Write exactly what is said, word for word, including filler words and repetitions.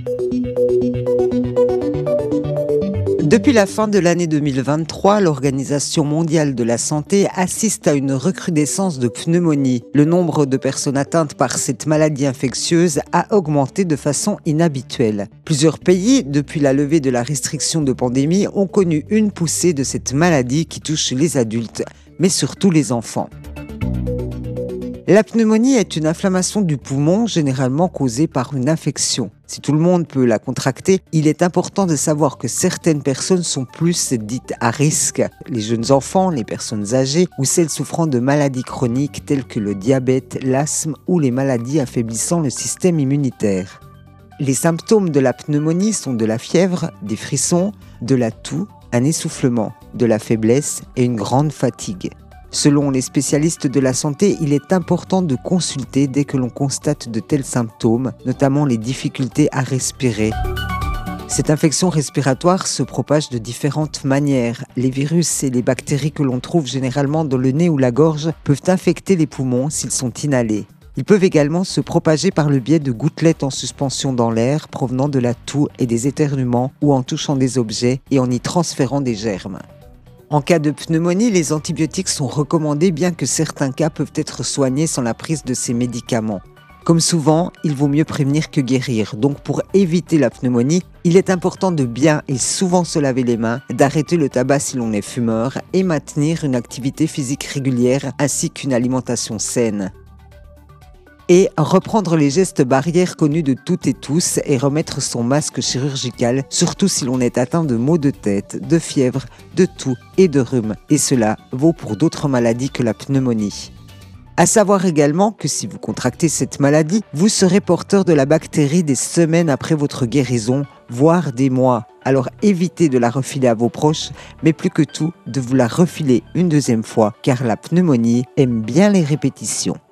Depuis la fin de l'année deux mille vingt-trois, l'Organisation mondiale de la santé assiste à une recrudescence de pneumonie. Le nombre de personnes atteintes par cette maladie infectieuse a augmenté de façon inhabituelle. Plusieurs pays, depuis la levée de la restriction de pandémie, ont connu une poussée de cette maladie qui touche les adultes, mais surtout les enfants. La pneumonie est une inflammation du poumon généralement causée par une infection. Si tout le monde peut la contracter, il est important de savoir que certaines personnes sont plus dites à risque. Les jeunes enfants, les personnes âgées ou celles souffrant de maladies chroniques telles que le diabète, l'asthme ou les maladies affaiblissant le système immunitaire. Les symptômes de la pneumonie sont de la fièvre, des frissons, de la toux, un essoufflement, de la faiblesse et une grande fatigue. Selon les spécialistes de la santé, il est important de consulter dès que l'on constate de tels symptômes, notamment les difficultés à respirer. Cette infection respiratoire se propage de différentes manières. Les virus et les bactéries que l'on trouve généralement dans le nez ou la gorge peuvent infecter les poumons s'ils sont inhalés. Ils peuvent également se propager par le biais de gouttelettes en suspension dans l'air provenant de la toux et des éternuements ou en touchant des objets et en y transférant des germes. En cas de pneumonie, les antibiotiques sont recommandés bien que certains cas peuvent être soignés sans la prise de ces médicaments. Comme souvent, il vaut mieux prévenir que guérir. Donc pour éviter la pneumonie, il est important de bien et souvent se laver les mains, d'arrêter le tabac si l'on est fumeur et maintenir une activité physique régulière ainsi qu'une alimentation saine. Et reprendre les gestes barrières connus de toutes et tous et remettre son masque chirurgical, surtout si l'on est atteint de maux de tête, de fièvre, de toux et de rhume. Et cela vaut pour d'autres maladies que la pneumonie. À savoir également que si vous contractez cette maladie, vous serez porteur de la bactérie des semaines après votre guérison, voire des mois. Alors évitez de la refiler à vos proches, mais plus que tout, de vous la refiler une deuxième fois, car la pneumonie aime bien les répétitions.